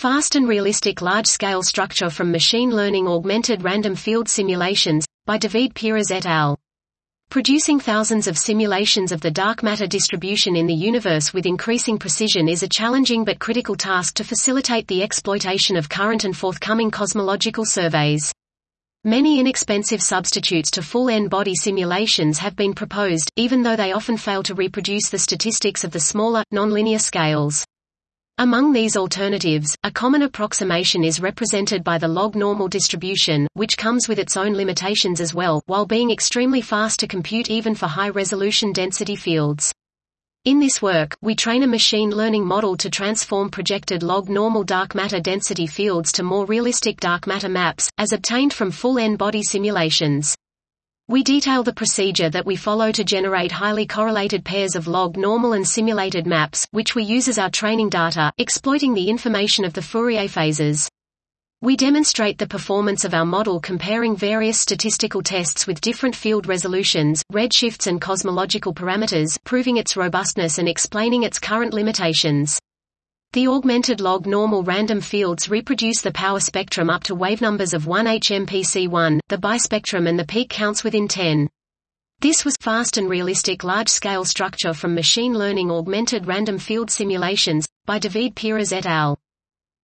Fast and Realistic Large-Scale Structure from Machine Learning Augmented Random Field Simulations, by David Perez et al. Producing thousands of simulations of the dark matter distribution in the universe with increasing precision is a challenging but critical task to facilitate the exploitation of current and forthcoming cosmological surveys. Many inexpensive substitutes to full N-body simulations have been proposed, even though they often fail to reproduce the statistics of the smaller, nonlinear scales. Among these alternatives, a common approximation is represented by the log-normal distribution, which comes with its own limitations as well, while being extremely fast to compute even for high-resolution density fields. In this work, we train a machine learning model to transform projected log-normal dark matter density fields to more realistic dark matter maps, as obtained from full N-body simulations. We detail the procedure that we follow to generate highly correlated pairs of log-normal and simulated maps, which we use as our training data, exploiting the information of the Fourier phases. We demonstrate the performance of our model comparing various statistical tests with different field resolutions, redshifts and cosmological parameters, proving its robustness and explaining its current limitations. The augmented log-normal random fields reproduce the power spectrum up to wavenumbers of 1 HMPC1, the bispectrum and the peak counts within 10. This was Fast and Realistic Large-Scale Structure from Machine Learning Augmented Random Field Simulations, by David Perez et al.